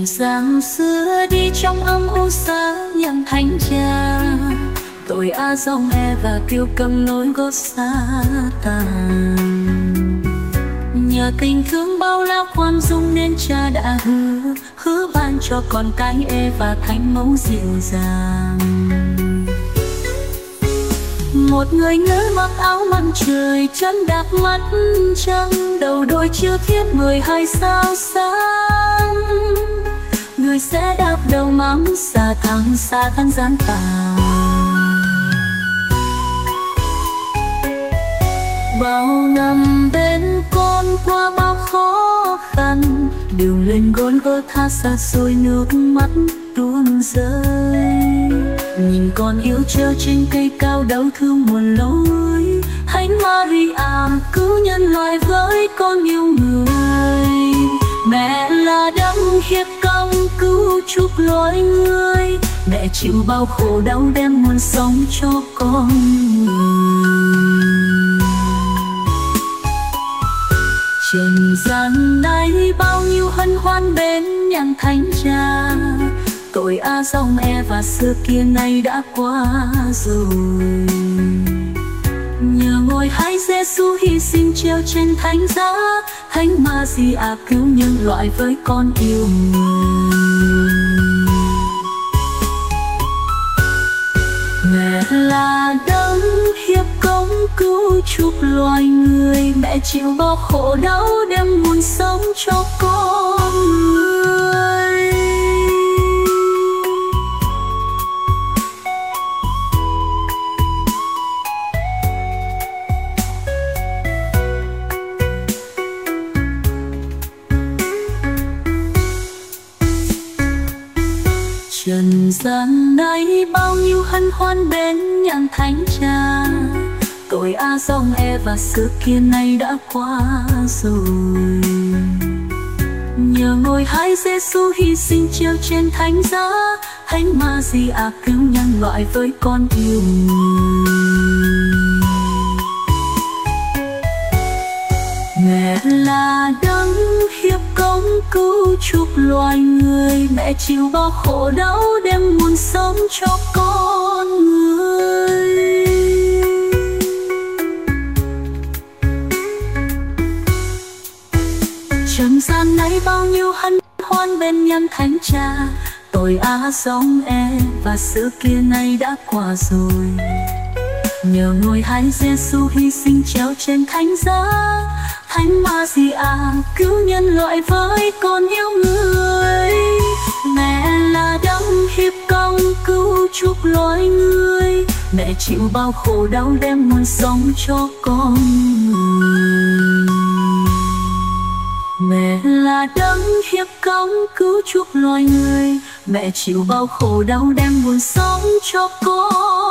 Trần gian xưa đi trong âm u xa nhằm thánh cha, tội A dòng Eva kêu cầm nỗi gót xa tàn. Nhờ tình thương bao la khoan dung nên cha đã hứa ban cho con cái Eva thánh mẫu dịu dàng. Một người nữ mặc áo mặt trời, chân đạp mắt trăng, đầu đôi chiếu thiết 12 sao sáng. Người sẽ đạp đầu mắm xa thăng gian tà. Bao năm bên con qua bao khó khăn, đường lên Golgotha xa xôi nước mắt tuôn rơi. Nhìn con yêu treo trên cây cao đau thương muôn lối, Thánh Maria cứu nhân loại với con yêu người. Mẹ là đấng hiệp công cứu chuộc loài người, mẹ chịu bao khổ đau đem nguồn sống cho con người. Trần gian này bao nhiêu hân hoan bên nhang thánh cha, tội A dòng Eva xưa kia nay đã qua rồi. Nhờ ngôi Hai Giêsu hy sinh treo trên thánh giá, Thánh Maria cứu nhân loại với con yêu người. Mẹ là đấng hiệp công cứu chuộc loài người, mẹ chịu bao khổ đau đem nguồn sống cho con người. Trần gian này bao nhiêu hân hoan bên nhang thánh cha, tội A dòng Eva xưa kia nay đã qua rồi. Nhờ ngôi Hai Giêsu hy sinh treo trên thánh giá, Thánh Maria cứu nhân loại với con yêu người. Mẹ là đấng hiệp công cứu chuộc loài người, mẹ chịu bao khổ đau đem nguồn sống cho con người. Trần gian này bao nhiêu hân hoan bên nhang thánh cha, tội A dòng Eva xưa kia nay đã qua rồi. Nhờ ngôi Hai Giêsu hy sinh treo trên thánh giá, Thánh Maria cứu nhân loại với con yêu người. Mẹ là đấng hiệp công cứu chuộc loài người, mẹ chịu bao khổ đau đem nguồn sống cho con người. Mẹ là đấng hiệp công cứu chuộc loài người, mẹ chịu bao khổ đau đem nguồn sống cho con